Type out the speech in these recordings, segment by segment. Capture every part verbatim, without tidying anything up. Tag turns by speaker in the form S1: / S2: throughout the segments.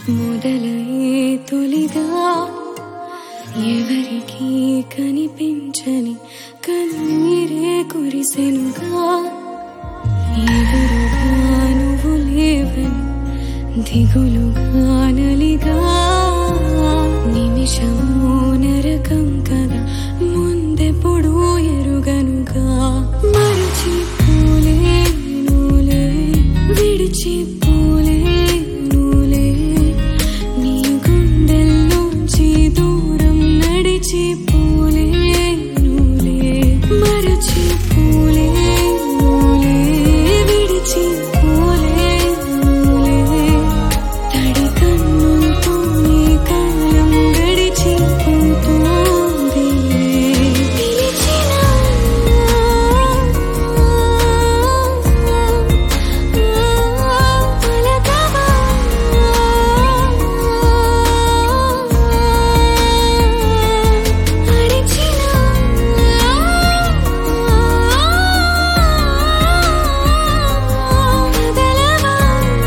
S1: మొదలయ్యే తొలిగా ఎవరికి కనిపించని కన్నీరే కురిసెనుగా ఎదురుగా నువ్వు లేవని దిగులుగా నలిగా నిమిషము నరకం కదా ముందెప్పుడు ఎరుగనుగా మరచిపోలేనులే విడిచిపోలేనులే నీ గుండెల్లోంచి దూరం నడిచిపోలేనులే మరచిపోలేనులే విడిచిపోలేనులే తడి కన్నులతో నీ కాలం గడిచిపోతోంది పిలిచినా పలకవా అడిచినా కదలవా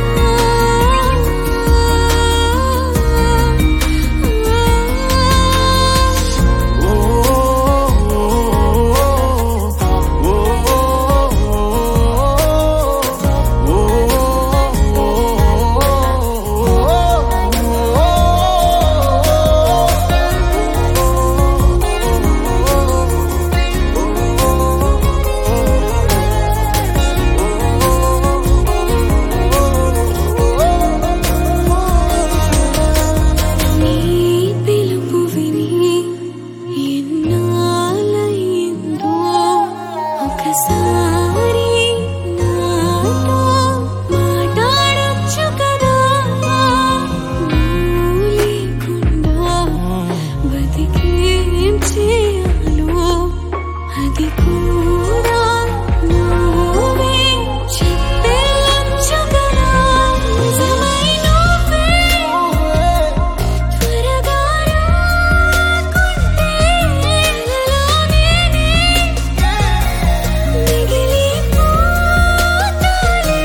S1: నీ పిలుపు విని ఎన్నాళ్ళయిందో ఒకసారి నాతో మాట్లాడొచ్చు కదా నువ్వు లేకుండా బతికేం చేయాలో అది కూడా నువ్వే చెప్పేయొచ్చు కదా నిజమై నువ్వే త్వరగా రాకుంటే కలలోనే మిగిలిపోతానే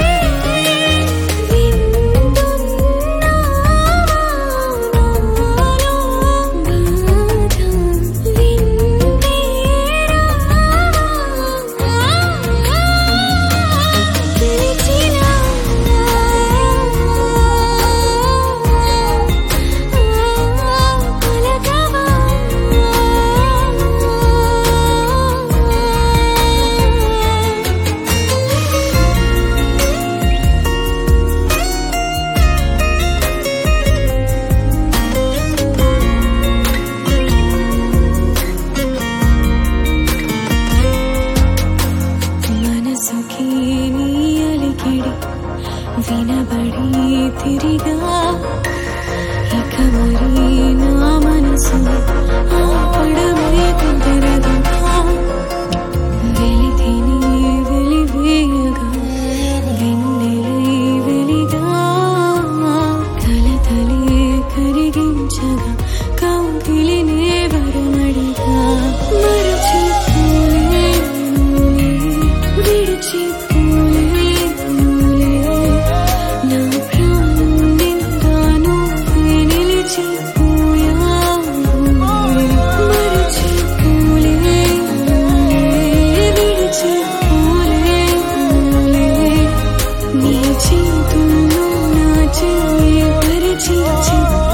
S1: వింటున్నావా నాలో బాధ వింటే పిలిచినా పలకవా మనసుకి నీ అలికిడి వినబడి తిరిగా ఇక మరి నా మనసు ఆపడమే కుదరదుగా వెలితిని వెలివేయగా వెన్నెలై వెలిగా కలతలే కరిగించగా కౌగిలినే వరమడిగా మరచిపోలేనులే విడిచిపోలేనులే నా ప్రాణం నిండా నువ్వే నిలిచిపోయావు మరచిపోలేనులే విడిచిపోలేనులే నీ చేతుల్లో నా చెయ్యి పరిచి